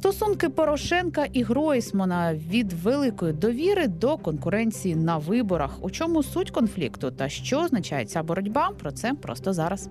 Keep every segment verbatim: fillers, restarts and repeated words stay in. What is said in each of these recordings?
Стосунки Порошенка і Гройсмана від великої довіри до конкуренції на виборах. У чому суть конфлікту та що означає ця боротьба? Про це просто зараз.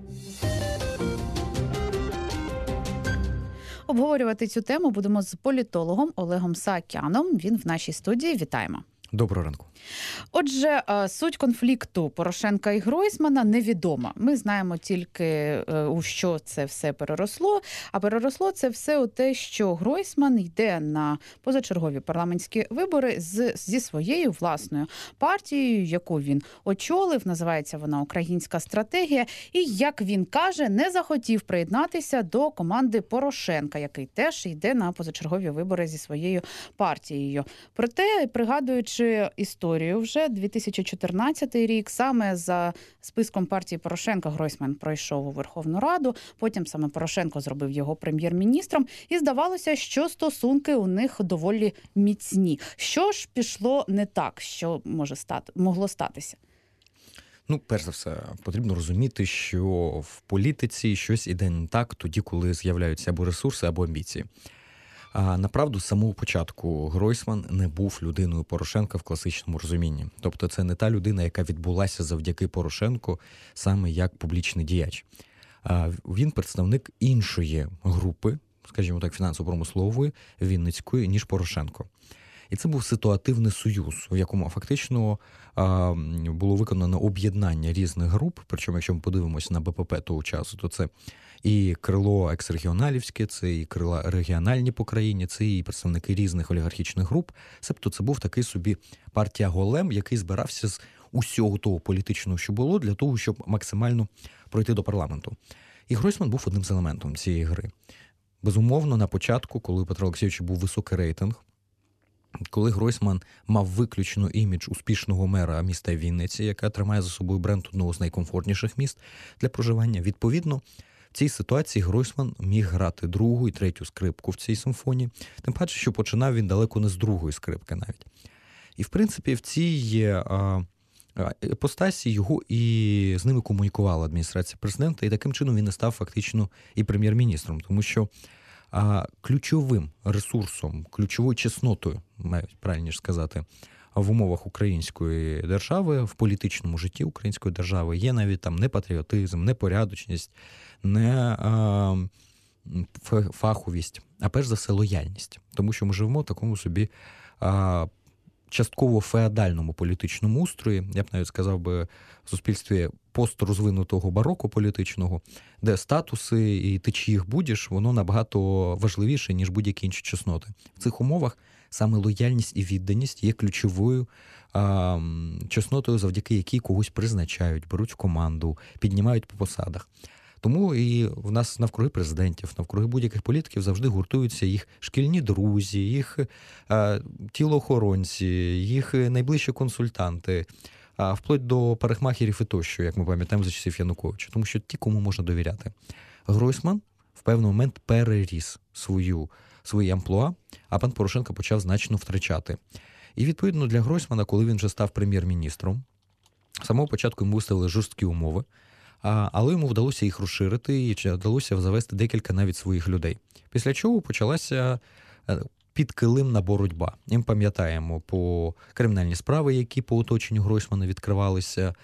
Обговорювати цю тему будемо з політологом Олегом Саакяном. Він в нашій студії. Вітаємо. Доброго ранку. Отже, суть конфлікту Порошенка і Гройсмана невідома. Ми знаємо тільки, у що це все переросло. А переросло це все у те, що Гройсман йде на позачергові парламентські вибори з, зі своєю власною партією, яку він очолив. Називається вона «Українська стратегія». І, як він каже, не захотів приєднатися до команди Порошенка, який теж йде на позачергові вибори зі своєю партією. Проте, пригадуючи історію вже, дві тисячі чотирнадцятий рік, саме за списком партії Порошенка Гройсман пройшов у Верховну Раду, потім саме Порошенко зробив його прем'єр-міністром, і здавалося, що стосунки у них доволі міцні. Що ж пішло не так, що може стати, могло статися? Ну, перш за все, потрібно розуміти, що в політиці щось іде не так тоді, коли з'являються або ресурси, або амбіції. А направду, з самого початку Гройсман не був людиною Порошенка в класичному розумінні. Тобто це не та людина, яка відбулася завдяки Порошенку саме як публічний діяч. А він представник іншої групи, скажімо так, фінансово-промислової, Вінницької, ніж Порошенко. І це був ситуативний союз, в якому фактично а, було виконано об'єднання різних груп. Причому, якщо ми подивимося на БПП того часу, то це і крило ексрегіоналівське, це і крила регіональні по країні, це і представники різних олігархічних груп. Себто це був такий собі партія Голем, який збирався з усього того політичного, що було, для того, щоб максимально пройти до парламенту. І Гройсман був одним з елементом цієї гри. Безумовно, на початку, коли у Петра Олексійовича був високий рейтинг, коли Гройсман мав виключно імідж успішного мера міста Вінниці, яка тримає за собою бренд одного з найкомфортніших міст для проживання, відповідно, в цій ситуації Гройсман міг грати другу і третю скрипку в цій симфонії, тим паче, що починав він далеко не з другої скрипки навіть. І, в принципі, в цій епостасі його і з ними комунікувала адміністрація президента, і таким чином він не став фактично і прем'єр-міністром, тому що а ключовим ресурсом, ключовою чеснотою, навіть правильніше сказати, в умовах української держави, в політичному житті української держави є навіть там не патріотизм, не порядочність, не а, фаховість, а перш за все лояльність. Тому що ми живемо в такому собі а, частково феодальному політичному устрої, я б навіть сказав би, в суспільстві построзвинутого бароко політичного, де статуси і ти чиїх будеш, воно набагато важливіше, ніж будь-які інші чесноти. В цих умовах саме лояльність і відданість є ключовою а, чеснотою, завдяки якій когось призначають, беруть в команду, піднімають по посадах. Тому і в нас навкруги президентів, навкруги будь-яких політиків завжди гуртуються їх шкільні друзі, їх а, тілоохоронці, їх найближчі консультанти, а вплоть до парикмахерів і тощо, як ми пам'ятаємо за часів Януковича. Тому що ті, кому можна довіряти. Гройсман в певний момент переріс свою, свої амплуа, а пан Порошенко почав значно втрачати. І відповідно для Гройсмана, коли він вже став прем'єр-міністром, з самого початку йому виставили жорсткі умови, але йому вдалося їх розширити і вдалося завести декілька навіть своїх людей. Після чого почалася підкилимна боротьба. І ми пам'ятаємо по кримінальні справи, які по оточенню Гройсмана відкривалися,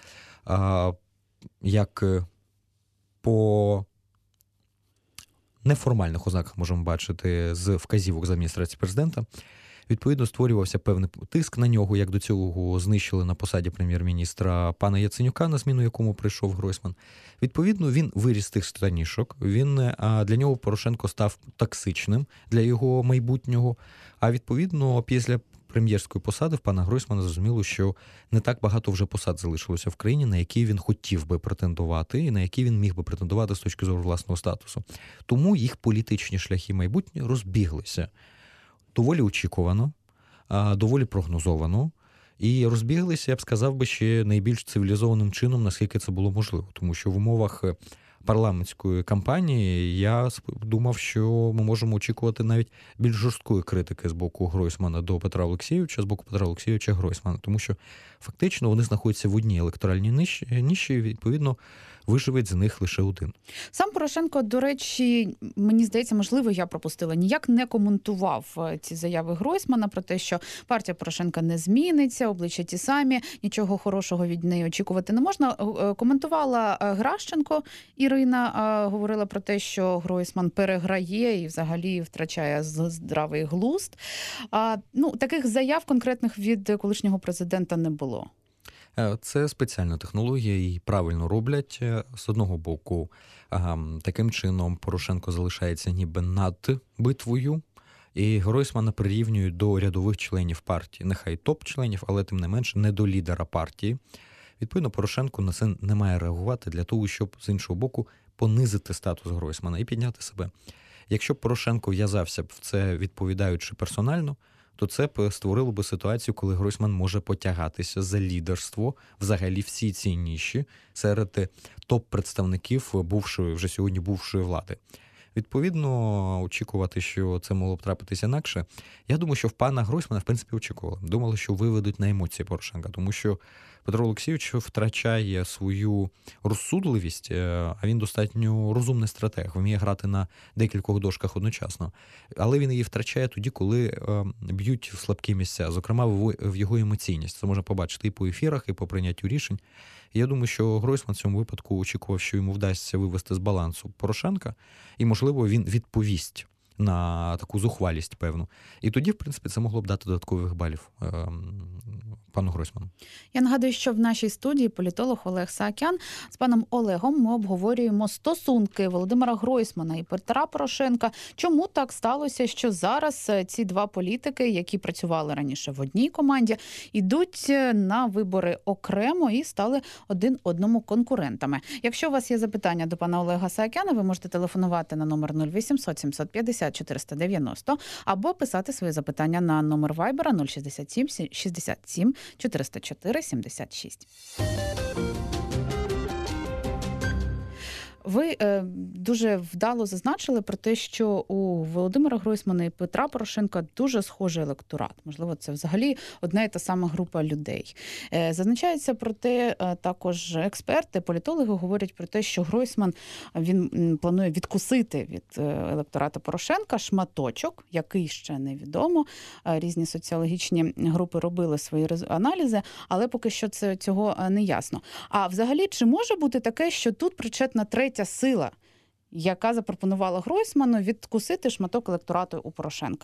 як по неформальних ознаках можемо бачити з вказівок з адміністрації президента. Відповідно, створювався певний тиск на нього, як до цього знищили на посаді прем'єр-міністра пана Яценюка, на зміну якому прийшов Гройсман. Відповідно, він виріс з тих штанішок, він, для нього Порошенко став токсичним для його майбутнього, а відповідно, після прем'єрської посади в пана Гройсмана зрозуміло, що не так багато вже посад залишилося в країні, на які він хотів би претендувати і на які він міг би претендувати з точки зору власного статусу. Тому їх політичні шляхи майбутнього розбіглися. Доволі очікувано, доволі прогнозовано, і розбіглися, я б сказав би, ще найбільш цивілізованим чином, наскільки це було можливо. Тому що в умовах парламентської кампанії, я думав, що ми можемо очікувати навіть більш жорсткої критики з боку Гройсмана до Петра Олексійовича, з боку Петра Олексійовича Гройсмана, тому що фактично вони знаходяться в одній електоральній ніші, і, відповідно, виживе з них лише один. Сам Порошенко, до речі, мені здається, можливо, я пропустила, ніяк не коментував ці заяви Гройсмана про те, що партія Порошенка не зміниться, обличчя ті самі, нічого хорошого від неї очікувати не можна. Коментувала Гращенко Ірина, говорила про те, що Гройсман переграє і взагалі втрачає здравий глузд. Ну, таких заяв конкретних від колишнього президента не було. Це спеціальна технологія, і правильно роблять. З одного боку, таким чином Порошенко залишається ніби над битвою, і Гройсмана прирівнюють до рядових членів партії. Нехай топ-членів, але тим не менше не до лідера партії. Відповідно, Порошенко на це не має реагувати для того, щоб, з іншого боку, понизити статус Гройсмана і підняти себе. Якщо б Порошенко в'язався б в це, відповідаючи персонально, то це б створило б ситуацію, коли Гройсман може потягатися за лідерство взагалі всі ці ніші серед топ-представників бувшої, вже сьогодні бувшої влади. Відповідно, очікувати, що це могло б трапитися інакше. Я думаю, що в пана Гройсмана, в принципі, очікували. Думали, що виведуть на емоції Порошенка, тому що Петро Олексійович втрачає свою розсудливість, а він достатньо розумний стратег, вміє грати на декількох дошках одночасно. Але він її втрачає тоді, коли б'ють в слабкі місця, зокрема в його емоційність. Це можна побачити і по ефірах, і по прийняттю рішень. І я думаю, що Гройсман в цьому випадку очікував, що йому вдасться вивести з балансу Порошенка, і, можливо, він відповість на таку зухвалість певну. І тоді, в принципі, це могло б дати додаткових балів е, пану Гройсману. Я нагадую, що в нашій студії політолог Олег Саакян. З паном Олегом ми обговорюємо стосунки Володимира Гройсмана і Петра Порошенка. Чому так сталося, що зараз ці два політики, які працювали раніше в одній команді, йдуть на вибори окремо і стали один одному конкурентами? Якщо у вас є запитання до пана Олега Саакяна, ви можете телефонувати на номер нуль вісімсот сімсот п'ятдесят чотириста дев'яносто або писати свої запитання на номер Вайбера нуль шістдесят сім шістдесят сім чотириста чотири сімдесят шість. Ви е, дуже вдало зазначили про те, що у Володимира Гройсмана і Петра Порошенка дуже схожий електорат. Можливо, це взагалі одна і та сама група людей. Е, зазначається про те, е, також експерти, політологи говорять про те, що Гройсман, він планує відкусити від електората Порошенка шматочок, який ще невідомо. Е, різні соціологічні групи робили свої аналізи, але поки що це, цього не ясно. А взагалі, чи може бути таке, що тут причетна третя сила, яка запропонувала Гройсману відкусити шматок електорату у Порошенка?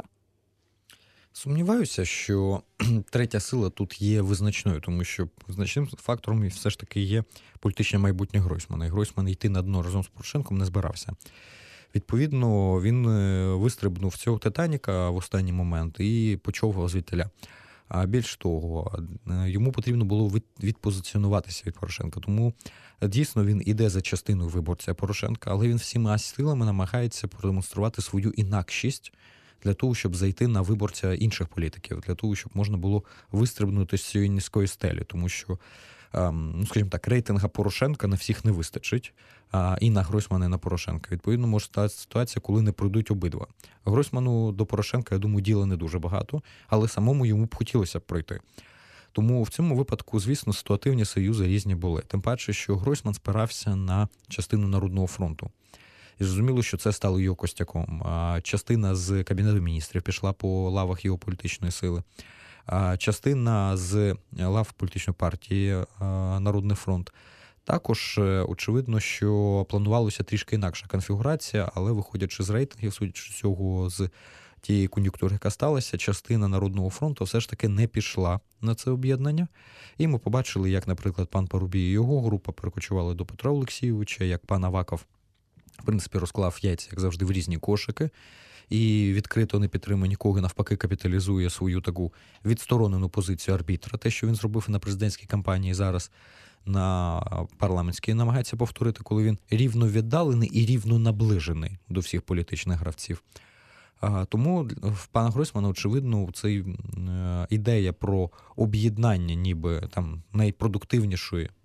Сумніваюся, що третя сила тут є визначною, тому що визначним фактором все ж таки є політичне майбутнє Гройсмана. І Гройсман йти на дно разом з Порошенком не збирався. Відповідно, він вистрибнув цього Титаніка в останній момент і почав звідтіля. А більш того, йому потрібно було відпозиціонуватися від Порошенка. Тому дійсно він іде за частиною виборця Порошенка, але він всіма силами намагається продемонструвати свою інакшість для того, щоб зайти на виборця інших політиків, для того, щоб можна було вистрибнути з цієї низької стелі. Тому що, ну, скажімо так, рейтинга Порошенка на всіх не вистачить, і на Гройсмана, і на Порошенка. Відповідно, може статися ситуація, коли не пройдуть обидва. Гройсману до Порошенка, я думаю, діла не дуже багато, але самому йому б хотілося б пройти. Тому в цьому випадку, звісно, ситуативні союзи різні були. Тим паче, що Гройсман спирався на частину Народного фронту. І зрозуміло, що це стало його костяком. Частина з Кабінету міністрів пішла по лавах його політичної сили. Частина з лав політичної партії Народний фронт. Також очевидно, що планувалося трішки інакша конфігурація, але виходячи з рейтингів, судячи з цього, з тієї кон'юнктури, яка сталася, частина Народного фронту все ж таки не пішла на це об'єднання. І ми побачили, як, наприклад, пан Парубій і його група перекочували до Петра Олексійовича, як пан Аваков, в принципі, розклав яйця, як завжди, в різні кошики. І відкрито не підтримує нікого, навпаки, капіталізує свою таку відсторонену позицію арбітра. Те, що він зробив на президентській кампанії, зараз на парламентській, намагається повторити, коли він рівно віддалений і рівно наближений до всіх політичних гравців. Тому в пана Гройсмана, очевидно, цей ідея про об'єднання ніби там найпродуктивнішої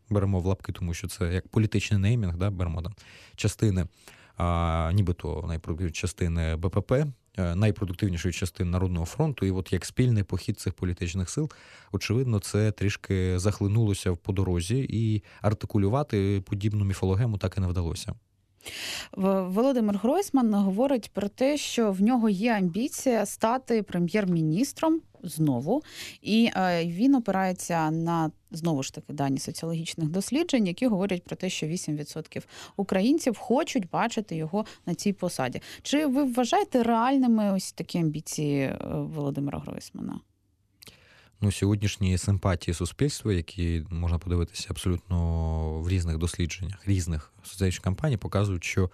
беремо в лапки, тому що це як політичний неймінг, да, беремо там частини, а, нібито найпродуктивніші частини БПП, найпродуктивнішої частини Народного фронту, і от як спільний похід цих політичних сил, очевидно, це трішки захлинулося по дорозі, і артикулювати подібну міфологему так і не вдалося. Володимир Гройсман говорить про те, що в нього є амбіція стати прем'єр-міністром знову, і він опирається на, знову ж таки, дані соціологічних досліджень, які говорять про те, що вісім відсотків українців хочуть бачити його на цій посаді. Чи ви вважаєте реальними ось такі амбіції Володимира Гройсмана? Ну, сьогоднішні симпатії суспільства, які можна подивитися абсолютно в різних дослідженнях, різних соціологічних кампаній, показують, що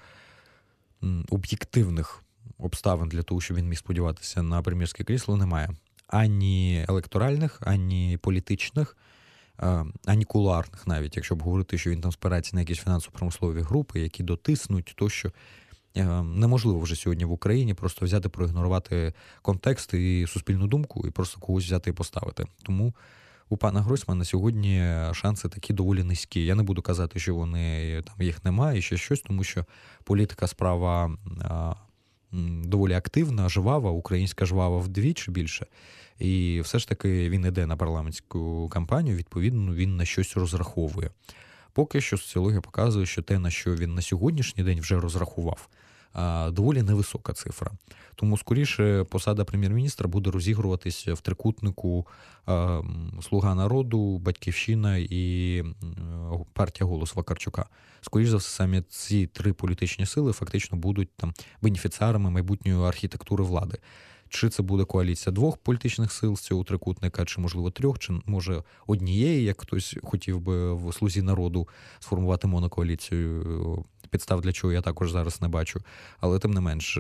об'єктивних обставин для того, щоб він міг сподіватися на прем'єрське крісло, немає. Ані електоральних, ані політичних, ані кулуарних навіть, якщо б говорити, що він там спирається на якісь фінансово-промислові групи, які дотиснуть, то що неможливо вже сьогодні в Україні просто взяти, проігнорувати контекст і суспільну думку і просто когось взяти і поставити. Тому у пана Гройсмана сьогодні шанси такі доволі низькі. Я не буду казати, що вони там їх немає, ще щось, тому що політика справа а, доволі активна, жвава, українська жвава вдвічі більше. І все ж таки він іде на парламентську кампанію, відповідно, він на щось розраховує. Поки що соціологія показує, що те, на що він на сьогоднішній день вже розрахував, доволі невисока цифра. Тому, скоріше, посада прем'єр-міністра буде розігруватися в трикутнику «Слуга народу», «Батьківщина» і партія «Голос» Вакарчука. Скоріше за все, саме ці три політичні сили фактично будуть там бенефіціарами майбутньої архітектури влади. Чи це буде коаліція двох політичних сил з цього трикутника, чи, можливо, трьох, чи, може, однієї, як хтось хотів би в «Слузі народу» сформувати монокоаліцію. Підстав для чого я також зараз не бачу. Але, тим не менш,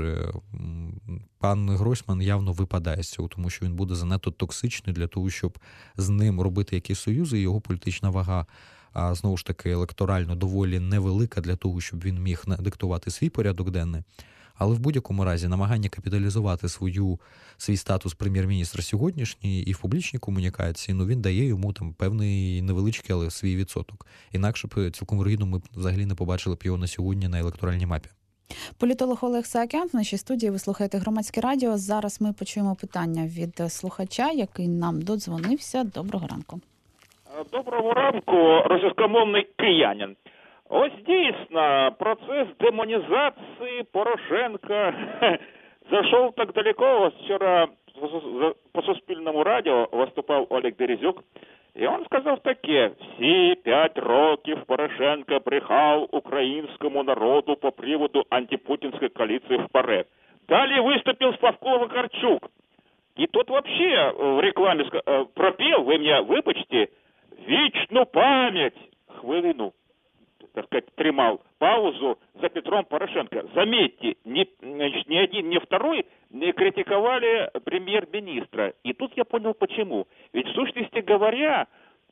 пан Гройсман явно випадає з цього, тому що він буде занадто токсичний для того, щоб з ним робити якісь союзи, і його політична вага, а, знову ж таки, електорально доволі невелика для того, щоб він міг диктувати свій порядок денний. Але в будь-якому разі намагання капіталізувати свою, свій статус прем'єр-міністра сьогоднішній і в публічній комунікації, ну він дає йому там певний невеличкий, але свій відсоток. Інакше б цілком вірогідно ми взагалі не побачили б його на сьогодні на електоральній мапі. Політолог Олег Саакян в нашій студії. Ви слухаєте «Громадське радіо». Зараз ми почуємо питання від слухача, який нам додзвонився. Доброго ранку. Доброго ранку, російськомовний киянин. Ось дійсно, процесс демонизации Порошенко зашел так далеко. Вот вчера по Суспільному радио выступал Олег Березюк, и он сказал таке: всі п'ять років Порошенко брехав українському народу по приводу антипутінської коаліції в ПАРЕ. Далее выступил Славко Вакарчук. И тот вообще в рекламе пропел, вы меня вибачте, вічну пам'ять. Хвилину, так сказать, тримал паузу за Петром Порошенко. Заметьте, ни, ни один, ни второй не критиковали премьер-министра. И тут я понял почему. Ведь в сущности говоря,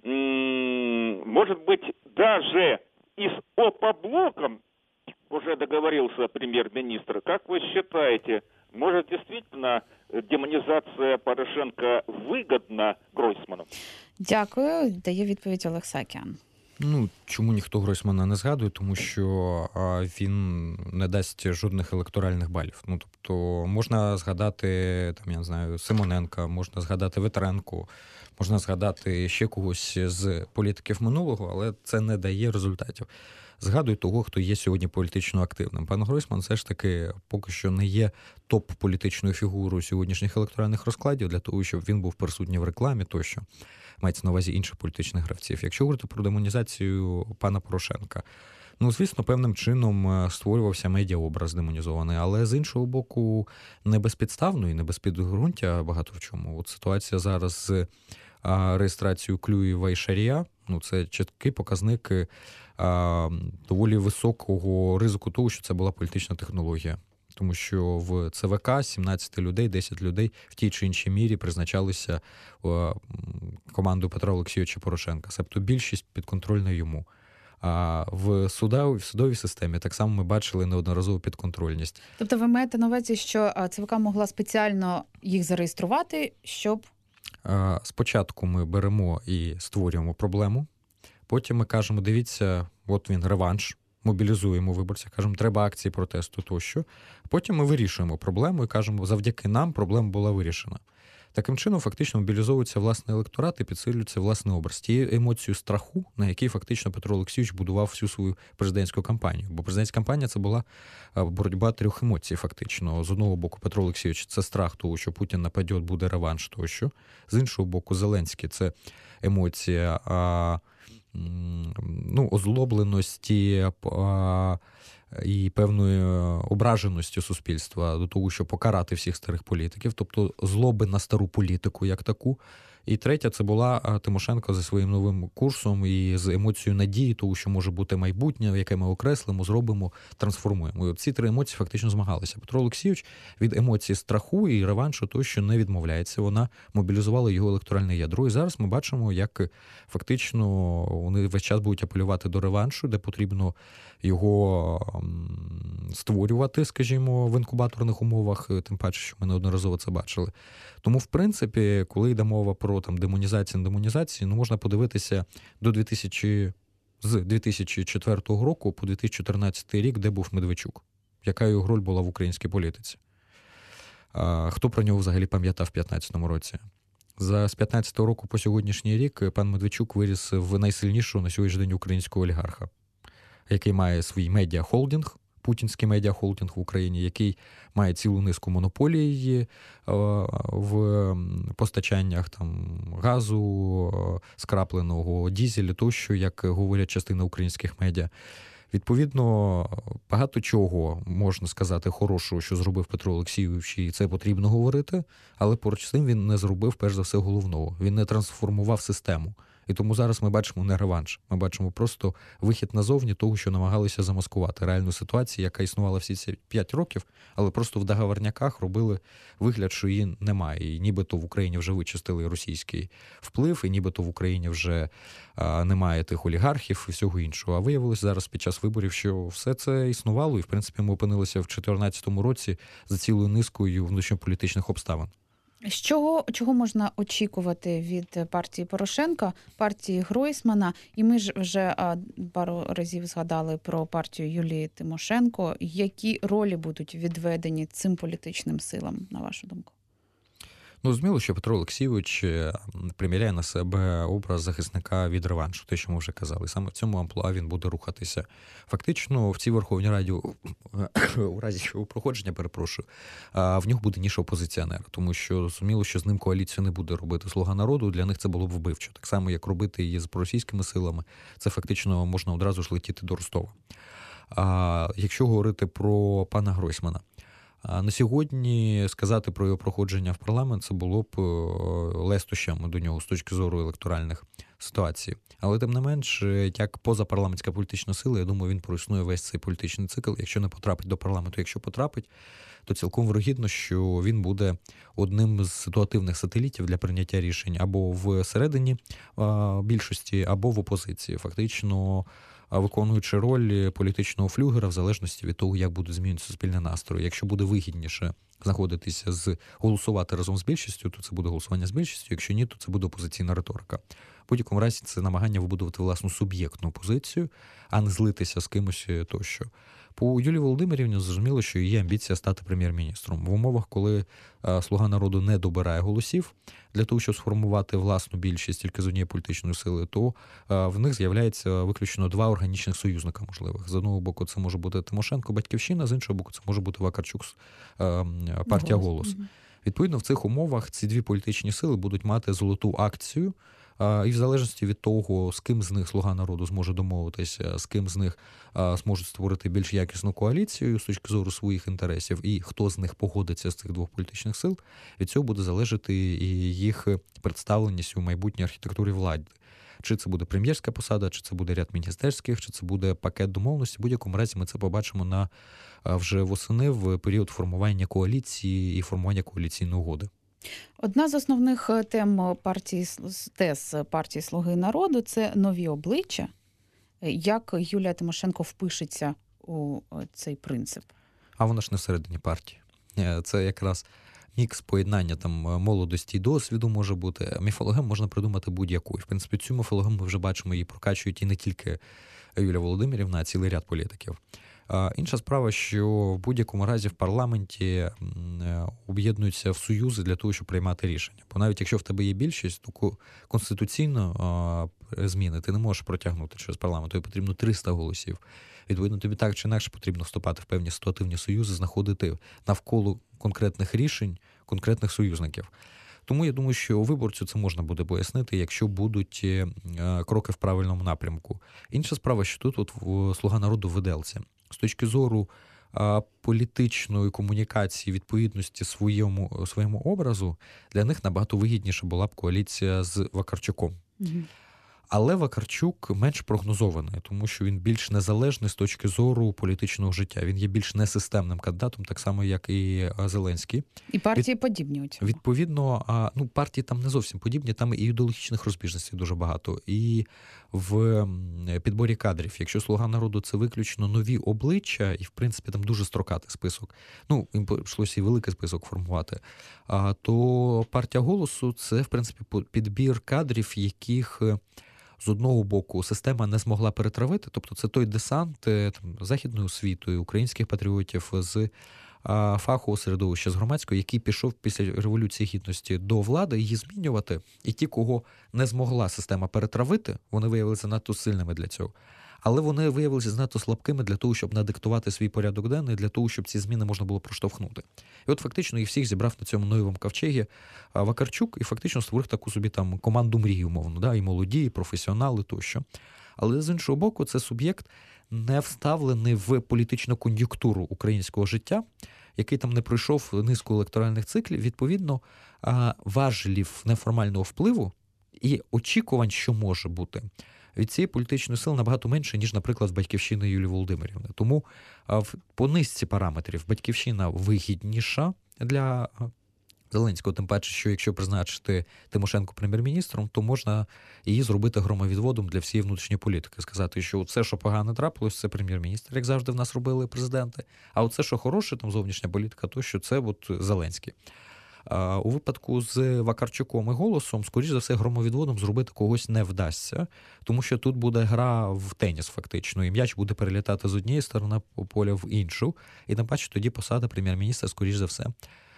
может быть, даже и с Опоблоком уже договорился премьер-министр. Как вы считаете, может действительно демонизация Порошенко выгодна Гройсману? Дякую. Дає відповідь Олег Саакян. Ну, чому ніхто Гройсмана не згадує? Тому що він не дасть жодних електоральних балів. Ну, тобто, можна згадати, там, я не знаю, Симоненка, можна згадати Ветренко, можна згадати ще когось з політиків минулого, але це не дає результатів. Згадуй того, хто є сьогодні політично активним. Пан Гройсман все ж таки поки що не є топ-політичною фігурою сьогоднішніх електоральних розкладів для того, щоб він був присутній в рекламі тощо. Мається на увазі інших політичних гравців. Якщо говорити про демонізацію пана Порошенка, ну, звісно, певним чином створювався медіаобраз демонізований, але з іншого боку, не безпідставно і не без підґрунтя багато в чому. От ситуація зараз з реєстрацією Клюєва і Шарія, ну, це чіткий показник а, доволі високого ризику того, що це була політична технологія. Тому що в ЦВК сімнадцять людей, десять людей в тій чи іншій мірі призначалися командою Петра Олексійовича Порошенка. Себто більшість підконтрольна йому. А в судовій, в судовій системі так само ми бачили неодноразову підконтрольність. Тобто ви маєте на увазі, що ЦВК могла спеціально їх зареєструвати, щоб... Спочатку ми беремо і створюємо проблему. Потім ми кажемо, дивіться, от він реванш, мобілізуємо виборців, кажемо, треба акції протесту тощо. Потім ми вирішуємо проблему і кажемо, завдяки нам проблема була вирішена. Таким чином, фактично, мобілізовується власний електорат і підсилюється власний образ. Тією емоцією страху, на якій фактично Петро Олексійович будував всю свою президентську кампанію. Бо президентська кампанія – це була боротьба трьох емоцій, фактично. З одного боку, Петро Олексійович – це страх того, що Путін нападе, буде реванш тощо. З іншого боку, Зеленський – це емоція а, ну, озлобленості, а, і певної ображеності суспільства до того, щоб покарати всіх старих політиків, тобто злоби на стару політику як таку. І третя, це була Тимошенко зі своїм новим курсом і з емоцією надії, того, що може бути майбутнє, яке ми окреслимо, зробимо, трансформуємо. І от ці три емоції фактично змагалися. Петро Олексійович від емоції страху і реваншу то, що не відмовляється. Вона мобілізувала його електоральне ядро. І зараз ми бачимо, як фактично вони весь час будуть апелювати до реваншу, де потрібно його створювати, скажімо, в інкубаторних умовах, тим паче, що ми неодноразово це бачили. Тому, в принципі, коли йде мова про там демонізацію, не демонізацію, ну, можна подивитися до дві тисячі, з дві тисячі четвертого року по дві тисячі чотирнадцятий рік, де був Медведчук, яка його роль була в українській політиці. А, хто про нього взагалі пам'ятав в п'ятнадцятому році? За з п'ятнадцятого року по сьогоднішній рік пан Медведчук виріс в найсильнішого на сьогоднішній день українського олігарха, який має свій медіахолдинг, путінський медіахолдинг в Україні, який має цілу низку монополій в постачаннях там, газу, скрапленого, дізелю тощо, як говорять частина українських медіа. Відповідно, багато чого можна сказати хорошого, що зробив Петро Олексійович, і це потрібно говорити, але поруч з тим він не зробив, перш за все, головного. Він не трансформував систему. І тому зараз ми бачимо не реванш. Ми бачимо просто вихід назовні того, що намагалися замаскувати реальну ситуацію, яка існувала всі ці п'ять років, але просто в договорняках робили вигляд, що її немає. І нібито в Україні вже вичистили російський вплив, і нібито в Україні вже а, немає тих олігархів і всього іншого. А виявилось зараз під час виборів, що все це існувало, і, в принципі, ми опинилися в дві тисячі чотирнадцятому році за цілою низкою внутрішньополітичних обставин. З чого, чого можна очікувати від партії Порошенка, партії Гройсмана? І ми ж вже а, пару разів згадали про партію Юлії Тимошенко. Які ролі будуть відведені цим політичним силам, на вашу думку? Ну, зрозуміло, що Петро Олексійович приміряє на себе образ захисника від реваншу, те, що ми вже казали. Саме в цьому амплуа він буде рухатися. Фактично, в цій Верховній Раді, у разі його проходження, перепрошую, в нього буде ніша опозиціонера, тому що зрозуміло, що з ним коаліцію не буде робити «Слуга народу», для них це було б вбивчо. Так само, як робити її з проросійськими силами, це фактично можна одразу ж летіти до Ростова. А якщо говорити про пана Гройсмана, на сьогодні сказати про його проходження в парламент це було б лестощами до нього з точки зору електоральних ситуацій. Але тим не менш, як позапарламентська політична сила, я думаю, він проіснує весь цей політичний цикл. Якщо не потрапить до парламенту, якщо потрапить, то цілком вирогідно, що він буде одним з ситуативних сателітів для прийняття рішень або всередині більшості, або в опозиції. Фактично, виконуючи роль політичного флюгера в залежності від того, як будуть змінюватися суспільні настрої. Якщо буде вигідніше знаходитися з голосувати разом з більшістю, то це буде голосування з більшістю. Якщо ні, то це буде опозиційна риторика. В будь-якому разі це намагання вибудувати власну суб'єктну позицію, а не злитися з кимось тощо. По Юлії Володимирівні зрозуміло, що її амбіція стати прем'єр-міністром. В умовах, коли «Слуга народу» не добирає голосів для того, щоб сформувати власну більшість тільки з однієї політичної сили, то в них з'являється виключно два органічних союзника можливих. З одного боку це може бути Тимошенко, Батьківщина, з іншого боку це може бути Вакарчук, партія «Голос». Угу. Відповідно, в цих умовах ці дві політичні сили будуть мати золоту акцію, і в залежності від того, з ким з них «Слуга народу» зможе домовитися, з ким з них зможуть створити більш якісну коаліцію з точки зору своїх інтересів, і хто з них погодиться з цих двох політичних сил, від цього буде залежати і їх представленість у майбутній архітектурі влади. Чи це буде прем'єрська посада, чи це буде ряд міністерських, чи це буде пакет домовленості. В будь-якому разі ми це побачимо на вже восени в період формування коаліції і формування коаліційної угоди. Одна з основних тем партії, тез партії «Слуги народу» – це нові обличчя. Як Юлія Тимошенко впишеться у цей принцип? А вона ж не всередині партії. Це якраз мікс поєднання там молодості і досвіду може бути. Міфологему можна придумати будь-яку. І, в принципі, цю міфологему ми вже бачимо, її прокачують і не тільки Юлія Володимирівна, а цілий ряд політиків. А інша справа, що в будь-якому разі в парламенті об'єднуються в союзи для того, щоб приймати рішення. Бо навіть якщо в тебе є більшість, то конституційно зміни ти не можеш протягнути через парламент, тобі потрібно триста голосів. Відповідно, тобі так чи інакше потрібно вступати в певні ситуативні союзи, знаходити навколо конкретних рішень, конкретних союзників. Тому я думаю, що виборцю це можна буде пояснити, якщо будуть кроки в правильному напрямку. Інша справа, що тут от «Слуга народу» в виделці. З точки зору політичної комунікації, відповідності своєму, своєму образу, для них набагато вигідніша була б коаліція з Вакарчуком. Угу. Але Вакарчук менш прогнозований, тому що він більш незалежний з точки зору політичного життя. Він є більш несистемним кандидатом, так само, як і Зеленський. І партії Від... подібні у цьому. Відповідно, ну, партії там не зовсім подібні, там і ідеологічних розбіжностей дуже багато. І в підборі кадрів, якщо «Слуга народу» – це виключно нові обличчя, і, в принципі, там дуже строкатий список, ну, їм прийшлося і великий список формувати, то партія «Голосу» – це, в принципі, підбір кадрів, яких з одного боку система не змогла перетравити, тобто це той десант там, західної освіти, українських патріотів з а, фахового середовища, з громадського, який пішов після Революції Гідності до влади її змінювати. І ті, кого не змогла система перетравити, вони виявилися надто сильними для цього. Але вони виявилися занадто слабкими для того, щоб надиктувати свій порядок денний, для того, щоб ці зміни можна було проштовхнути. І от фактично їх всіх зібрав на цьому Ноєвому ковчегі Вакарчук і фактично створив таку собі там команду мрії, умовно, да? І молоді, і професіонали тощо. Але з іншого боку, це суб'єкт не вставлений в політичну кон'юнктуру українського життя, який там не пройшов низку електоральних циклів, відповідно, важелів неформального впливу і очікувань, що може бути, від цієї політичної сили набагато менше, ніж, наприклад, в «Батьківщини» Юлії Володимирівни. Тому по низці параметрів «Батьківщина» вигідніша для Зеленського, тим паче, що якщо призначити Тимошенко прем'єр-міністром, то можна її зробити громовідводом для всієї внутрішньої політики. Сказати, що все, що погано трапилось, це прем'єр-міністр, як завжди в нас робили президенти, а оце, що хороше, там зовнішня політика, то що це от Зеленський. У випадку з Вакарчуком і «Голосом», скоріш за все, громовідводом зробити когось не вдасться, тому що тут буде гра в теніс фактично, і м'яч буде перелітати з однієї сторони поля в іншу, і тим паче тоді посада прем'єр-міністра, скоріш за все,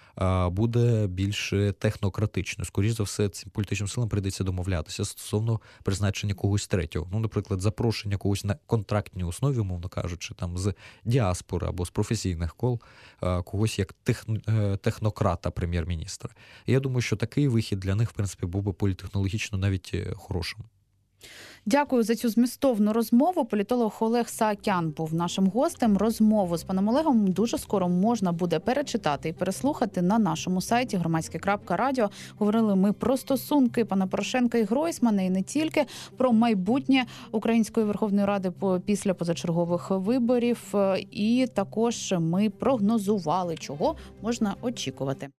буде більш технократичною. Скоріш за все, цим політичним силам прийдеться домовлятися стосовно призначення когось третього. Ну, наприклад, запрошення когось на контрактній основі, умовно кажучи, там з діаспори або з професійних кол, когось як тех... технократа прем'єр-міністра. І я думаю, що такий вихід для них, в принципі, був би політехнологічно навіть хорошим. Дякую за цю змістовну розмову. Політолог Олег Саакян був нашим гостем. Розмову з паном Олегом дуже скоро можна буде перечитати і переслухати на нашому сайті громадське крапка радіо. Говорили ми про стосунки пана Порошенка і Гройсмана, і не тільки, про майбутнє Української Верховної Ради після позачергових виборів. І також ми прогнозували, чого можна очікувати.